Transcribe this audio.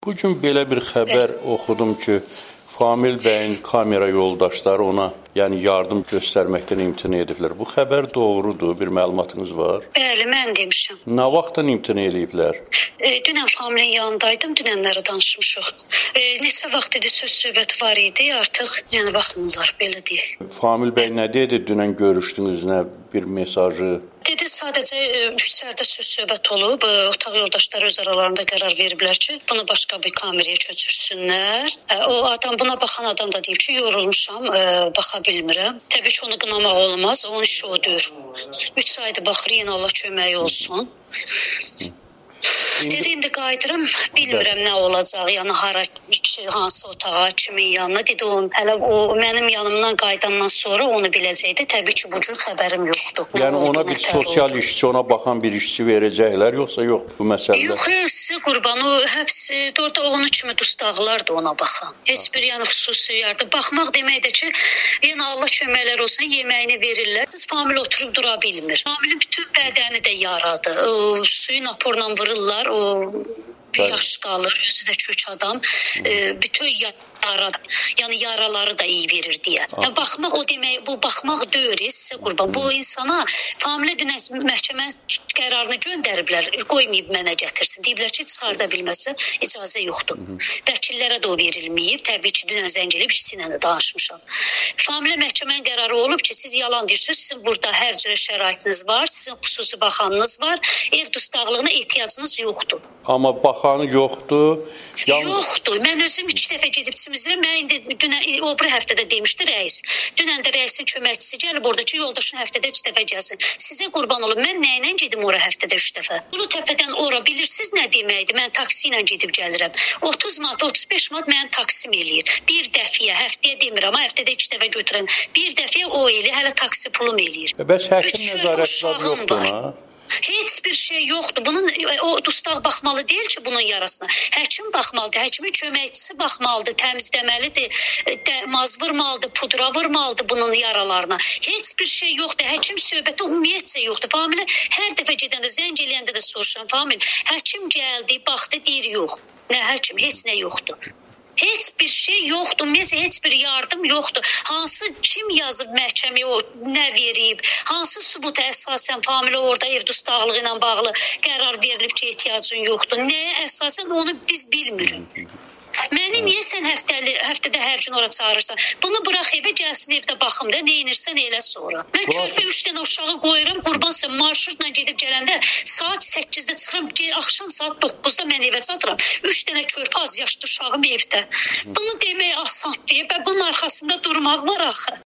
Bugün belə bir xəbər oxudum ki, Famil bəyin kamera yoldaşları ona yardım göstərməkdən imtina ediblər. Bu xəbər doğrudur, bir məlumatınız var? Bəli, mən demişəm. Nə vaxtdan imtina ediblər? Dünən Familin yanındaydım, dünənləri danışmışıq. Neçə vaxt idi söz-söhbət var idi, artıq baxmırlar, belə deyək. Famil bəy nə dedi, dünən görüşdünüz, nə bir mesajı? Dedi, sadəcə içəridə söz-söhbət olub, otaq yoldaşları öz aralarında qərar veriblər ki, bunu başqa bir kameraya köçürsünlər. O adam, buna baxan adam da deyib ki, yorulmuşam, baxa bilmirəm. Təbii ki, onu qınamaq olmaz, onun işi odur. 3 aydır baxır, yenə Allah köməyi olsun. Dedi, indi qayıdıram, bilmirəm nə olacaq, hara, hansı otağa, kimin yanına. Dedi, hələ o mənim yanımdan qayıdandan sonra onu biləcəkdi. Təbii ki, bu cür xəbərim yoxdur. Ona bir sosial işçi, ona baxan bir işçi verəcəklər, yoxsa yox bu məsələdə? Yox, qurban, o həbsi, orada onun kimi dustaqlardır ona baxan. Heç bir xüsusi yardım. Baxmaq deməkdir ki, Allah köməklər olsun, yeməyini verirlər. Famil oturub dura bilmir. Familin bütün bədəni də yaradı. Suyun aporla vururlar, o yaş qalır, özü də kök adam. Bütün yaraları da iyi verir deyə. Baxmaq o demək, bu baxmaq deyil, qurban. Bu insana Familə dünən məhkəmənin qərarını göndəriblər, qoymayıb mənə gətirsin. Deyiblər ki, çıxarda bilməsə icazə yoxdur. Vəkillərə də o verilməyib. Təbii ki, dünən zəng edib işçi ilə də danışmışam. Familə məhkəmənin qərarı olub ki, siz yalan deyirsiniz, sizin burada hər cürə şəraitiniz var, sizin xüsusi baxanınız var, ev dustaqlığına ehtiyacınız yoxdur. Amma baxanı yoxdur. Yoxdur. Mən özüm 2 dəfə gedib çimizdirəm. Mən indi dünən, o bir həftədə demişdi rəis. Dünən də rəisin köməkçisi gəlib orada ki, yoldaşın həftədə 3 dəfə gəlsin. Sizə qurban olum, mən nə ilə gedim ora həftədə 3 dəfə? Bunu təpədən ora bilirsiniz nə deməkdir? Mən taksi ilə gedib gəlirəm. 30 manat, 35 manat mənim taksim eləyir. Bir dəfiyə, həftəyə demirəm, amma həftədə 2 dəfə götürən. Bir dəfiyə o eləyir, hələ taksi pulum eləyir. Bəs həkim nəzarətçiləri yoxdur ha? Heç bir şey yoxdur. Bunun o dustaq baxmalı deyil ki, bunun yarasına. Həkim baxmalıdır, həkimin köməkçisi baxmalıdır, təmizləməlidir, maz vurmalıdır, pudra vurmalıdır bunun yaralarına. Heç bir şey yoxdur. Həkim söhbəti ümumiyyətcə yoxdur. Familə hər dəfə gedəndə, zəng eləyəndə də soruşuram, Famil, həkim gəldi, baxdı, deyir yox. Nə həkim, heç nə yoxdur. Heç bir şey yoxdur, ümumiyyətcə heç bir yardım yoxdur. Kim yazıb məhkəməyə, o nə verib, hansı sübuta əsasən Familə orada ev dustaqlığı ilə bağlı qərar verilib ki, ehtiyacın yoxdur. Nəyə əsasən onu biz bilmirik. Məni niyə sən həftədə hər gün ora çağırırsan? Bunu burax evə, gəlsin evdə baxım da, nə inirsən elə sonra. Mən körpə 3 dənə uşağı qoyuram, qurbansın, marşrutla gedib gələndə saat 8-də çıxıram, axşam saat 9-da mən evə çatıram. 3 dənə körpə az yaşlı uşağım evdə. Bunu demək asan deyə, bunun arxasında durmaq var axı.